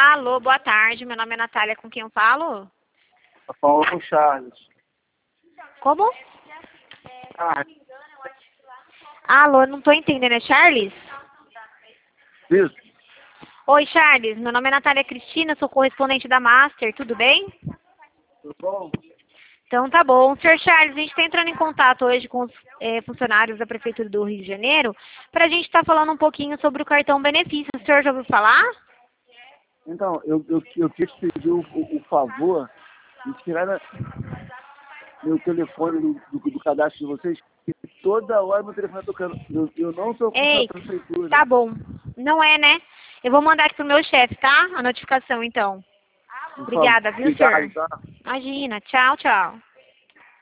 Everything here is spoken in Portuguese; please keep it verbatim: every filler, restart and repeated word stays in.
Alô, boa tarde. Meu nome é Natália, com quem eu falo? Tá falando com o Charles. Como? Ah, Alô, não tô entendendo. É Charles? isso. Oi, Charles. Meu nome é Natália Cristina, sou correspondente da Master. Tudo bem? Tudo bom? Então tá bom. senhor Charles, a gente está entrando em contato hoje com os eh, funcionários da Prefeitura do Rio de Janeiro para a gente estar falando um pouquinho sobre o cartão benefício. O senhor já ouviu falar? Então, eu, eu, eu quis pedir o, o, o favor de tirar a- meu telefone do, do, do cadastro de vocês, que toda hora meu telefone está tocando. Eu, eu não sou funcionário Ei, da Prefeitura. tá bom. Não é, né? Eu vou mandar aqui pro meu chefe, tá? A notificação, então. Por favor, Obrigada, viu, senhor? obrigado, tá? Imagina. Tchau, tchau.